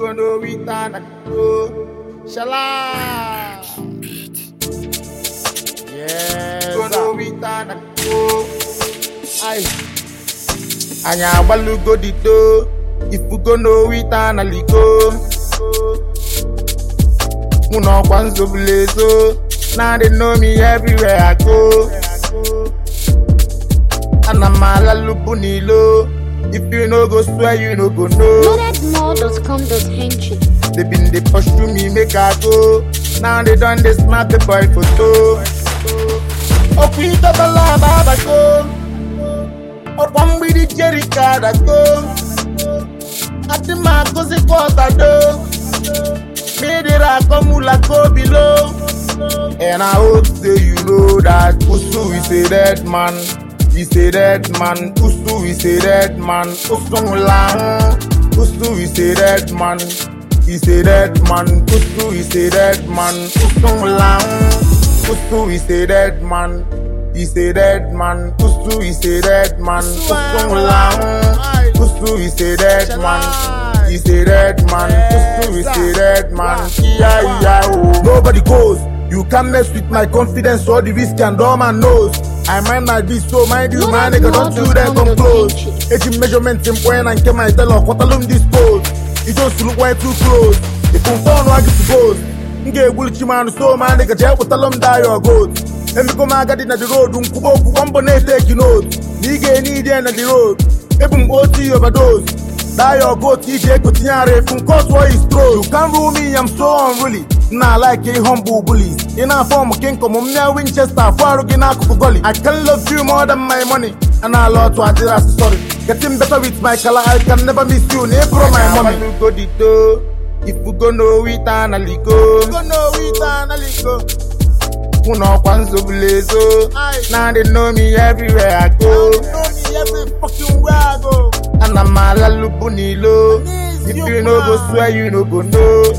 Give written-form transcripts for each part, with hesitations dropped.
Ifugono witana go. Shala. Yes. Ifugono witana go. Aye. Anya balugo dito. Ifugono witana ligo. Muno kwanzo blezo. Now they know me everywhere I go. And I'm all lubunilo. If you no go swear, you no go know. Loadedmore.com.ng. They been they pursue me, make I go. Now they done they smart the boy photo. Up with the baba go. Up one with the Jerry card I go. At the mark goes a quarter do. Made it a come go below. And I hope say you know that Usu is a dead man. He's a dead man. Usu is a dead man. Usu is a dead man. He's a dead man. Usu is a dead man. Usu is a dead man. He's a dead man. Usu is a dead man. Usu is a dead man. He's a dead man. Usu is a dead man. Nobody goes. You can't mess with my confidence or the risk and all man knows. I mind my this, so mind you, my nigga, don't you dare come close. Edging measurements in point and can my tell of what alone this pose. It just look way too close. If you don't know, I get to go. Nge bullichi man, so my nigga, jail with alum die or goat. And because I got in the road, Kubo, Kumbone take you notes. Nigga, need in the road. Even OT overdose. Die or go TJ Cotignare from court where he's throw. You can't rule me, I'm so unruly. Nah, like a humble bully. In a form of king, come on, Winchester, Farugina Kukugoli. I can love you more than my money. And I love to address sorry. Getting better with my color, I can never miss you. Never my mommy. Go dito. If we go no it and go. Go no it and go. Uno kwanzo blezo. Now they know me everywhere I go. They know me every fucking where I go. And I'm all lubunilo. If you no go swear, you no go know.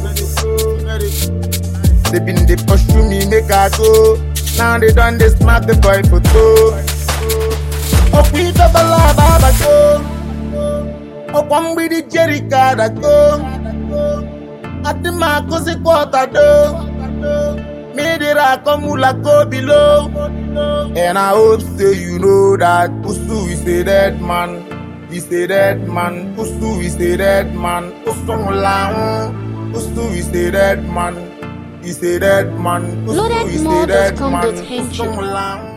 They been they pursue me, make I go. Now they done they smart the boy photo. Up with the baba go. Up one with the Jerry card I go. At the mark goes a quarter do. Made it a come go below. And I hope say you know that Usu is a dead man. He's a dead man. Usu is a dead man. Usu is a dead man. He's a dead man. Usu is a dead man.